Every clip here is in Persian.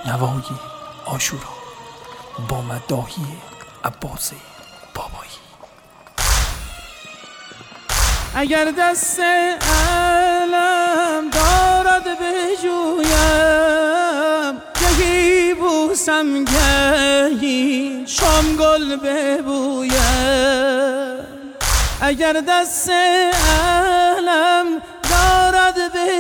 نوای عاشورا با مداحی عباس بابایی. اگر دست علم دارد بجویم، گهی بوسم گهی شام گل ببویم. اگر دست علم دارد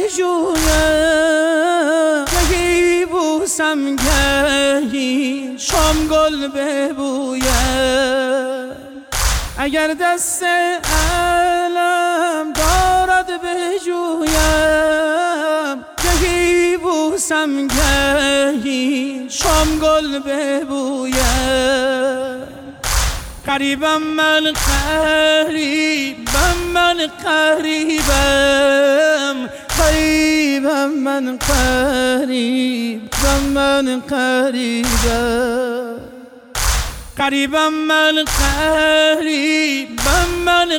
بجویم، گهی بوسم گهی شام گل ببویم. اگر دست علم دارد بجویم، گهی بوسم گهی شام گل ببویم. قریبم من قریبم من قریبم، قریبم من قریبم من قریبم. قریبم من قریبم من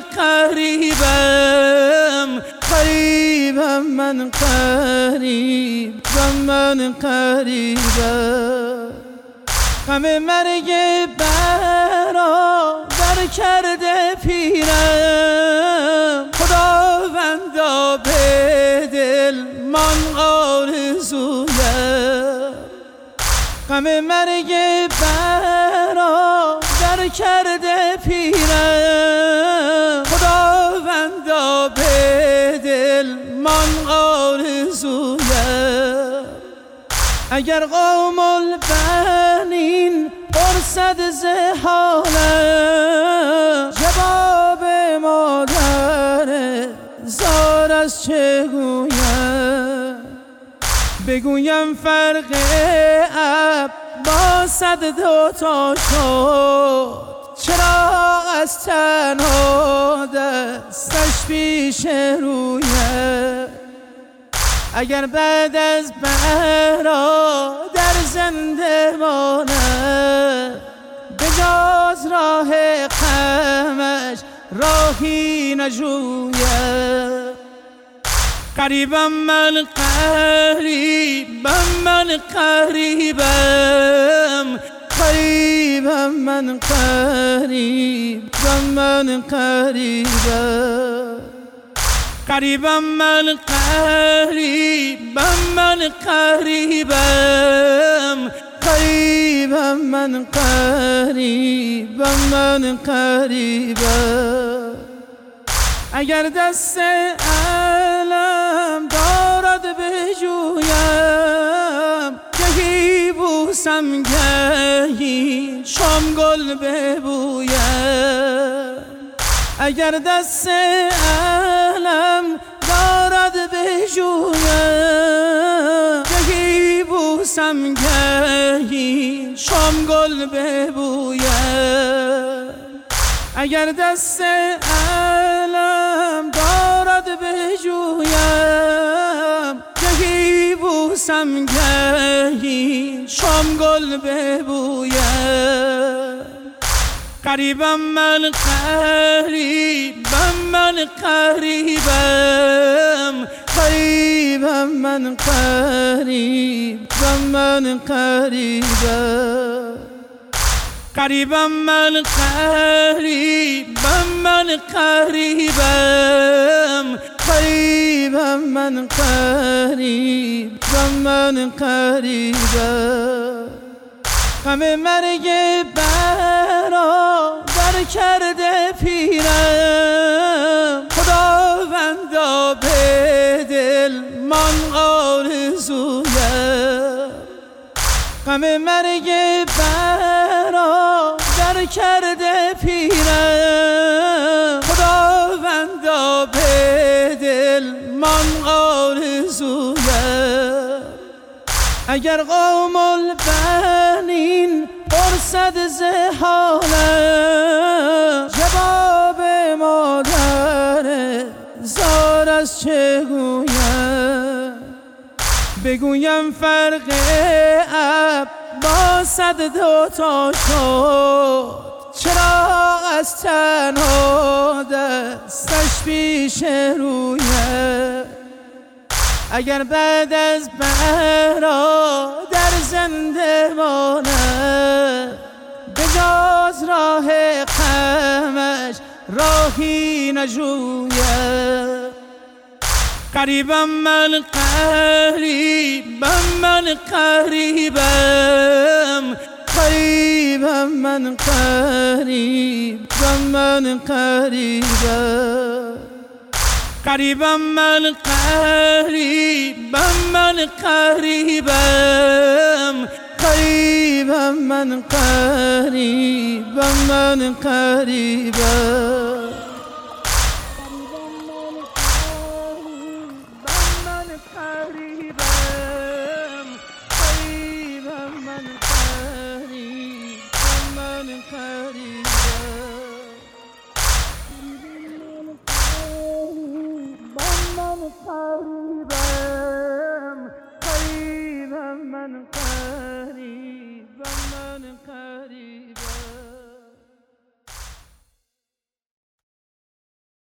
قریبم، قریبم من قریبم من قریبم. غم مرگ برادر کرده پیرم، خداوندا به دل من آرزویم. غم مرگ برادر کرده پیرم، خداوندا به دل من آرزویم. اگر قوم البنین پرسد ز حالم، جواب مادر زار از چه گویم؟ بگویم فرق عباس دوتا شد، چرا از تنها دستش پیش رویم؟ اگر بعد از برادر زنده ماند، بجاز راه غمش راهی نجویم. قریبم من قریبم من قریبم، قریبم من قریبم من قریبم. قریبم من قریبم من قریبم، قریبم من قریبم من قریبم. اگر دست علم دارد بجویم، گهی بوسم گهی شام گل ببویم. اگر دست علم دارد بجویم، گهی بوسم گهی شام گل ببویم. اگر دست علم دارد بجویم، گهی بوسم گهی شام گل ببویم. قریبم من قریبم من قریبم، قریبم من قریبم من قریبم. قریبم من قریبم من قریبم، قریبم من قریبم من قریبم. غم مرگ برادر کرده پیرم، خداوندا به دل من آرزویم. غم مرگ برادر کرده پیرم، خداوندا به دل من آرزویم. اگر قوم البنین پرسد ز حالم، جواب مادر زار از چه گویم؟ بگویم فرق عباس دوتا شد، چرا از تنها دستش پیش رویم؟ اگر بعد از برادر زنده ماند به جز راه غمش راهی نجوید. قریبم من قریبم من قریبم قریبم من قریبم من قریبم قریبم من قریبم من قریبم قریبم من قریبم من قریبم قریبا من قریبا من قریبا